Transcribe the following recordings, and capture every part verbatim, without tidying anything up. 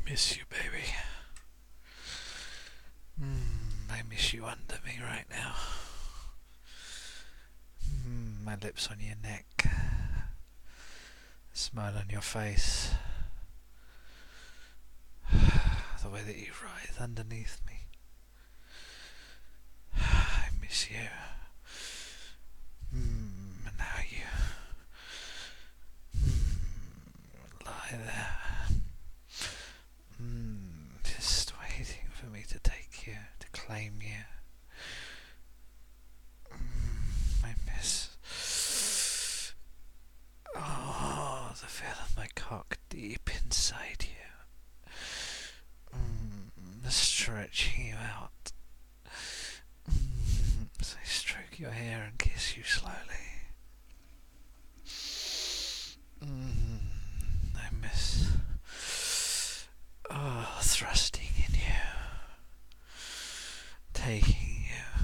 Miss you, baby. Mm, I miss you under me right now. Mm, my lips on your neck. The smile on your face. The way that you writhe underneath me. I miss you. Mm, and how you mm, lie there. Mm, just waiting for me to take you, to claim you. Mm, I miss... Oh, the feel of my cock deep inside you. Mm, stretching you out. Mm, as I stroke your hair and kiss you slowly. Mm, I miss... Oh, thrusting in you. Taking you.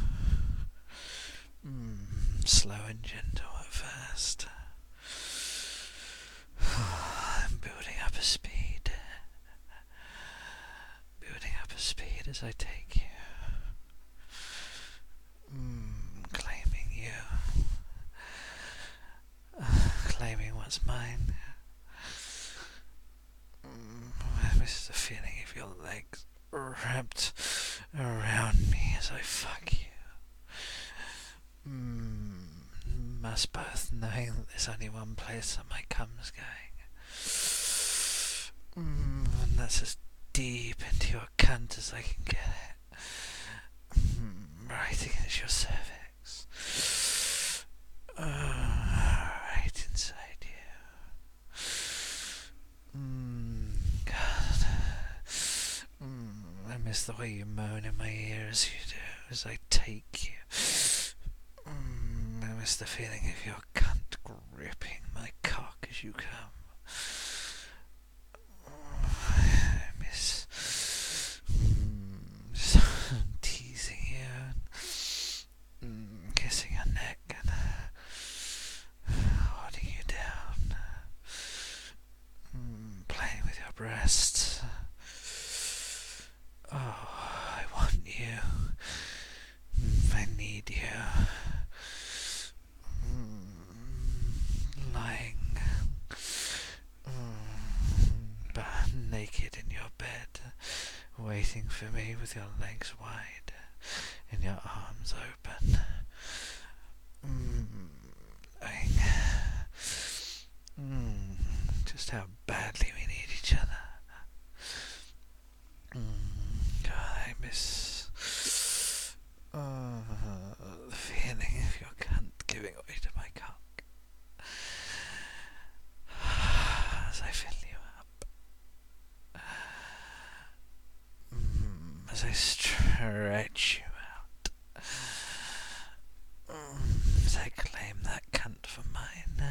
Mm, slow and gentle at first. I'm building up a speed. Building up a speed as I take you. Mm, claiming you. Uh, claiming what's mine. Mm, I miss the feeling of your legs wrapped around me as I fuck you. Mm, us both knowing that there's only one place that my cum's going. Mm, and that's as deep into your cunt as I can get it. Mm, right against your cervix. Uh, right inside you. Mm, God. Mm, I miss the way you moan in my ear as you do, as I take you. Mm, I miss the feeling of your cunt gripping my cock as you come. I miss mm, just teasing you, mm, kissing your neck and holding you down, mm, playing with your breasts. Oh, I want you. Mm, I need you. Mm, lying mm, but naked in your bed, waiting for me with your legs wide and your arms open. Mm, I, mm, just how badly we need each other. Mm, God, I miss uh, the feeling of your cunt giving way to my cock as I fill you up, mm, as I stretch you out, mm, as I claim that cunt for mine.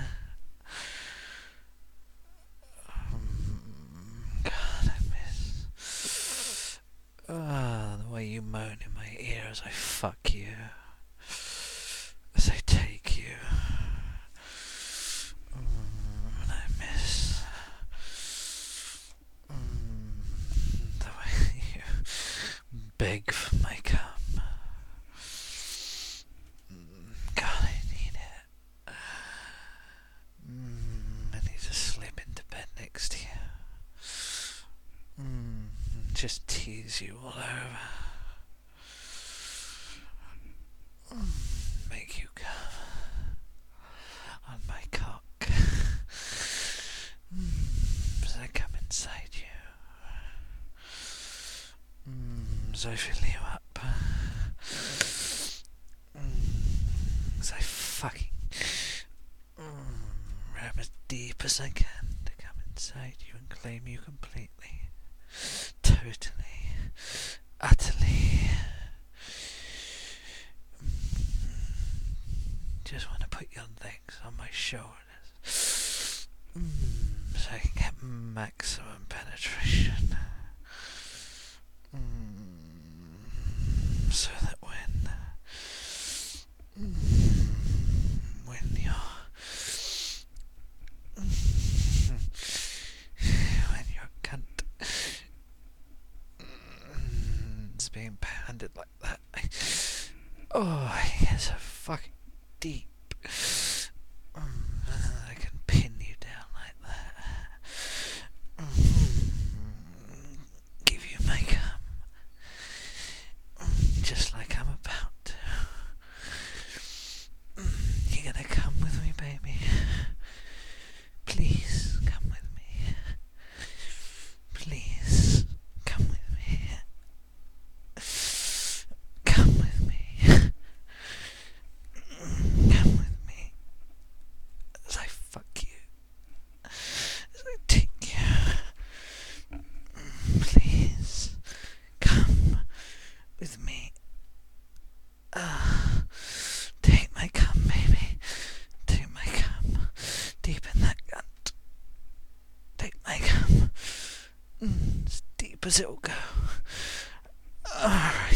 Mm, God, I miss uh, the way you moan in my ear as I fuck you, as I take you. Mm, and I miss mm, the way you beg for my cum. Mm, God, I need it. Mm, I need to slip into bed next to you. Mm, just tease you all over. Mm, make you come on my cock. Mm, as I come inside you. Mm, as I fill you up. Mm, as I fucking mm, ram as deep as I can to come inside you and claim you completely. Totally. Utterly. Just want to put your legs on my shoulders, mm, so I can get maximum penetration, mm, so that when mm, when you're mm, when your cunt expand it like that. I, oh, it's so fucking deep. Mm, I can pin you down like that. Mm, give you my cum. Mm, just like I'm about to. Mm, you gonna come with me, baby? Please, come with me. Please, come with me. Come with me. Come with me. As I fuck you. As I take you. Please, come with me. Uh, take my cum, baby. Take my cum. Deep in that cunt. Take my cum. Mm, as deep as it'll go. Alright.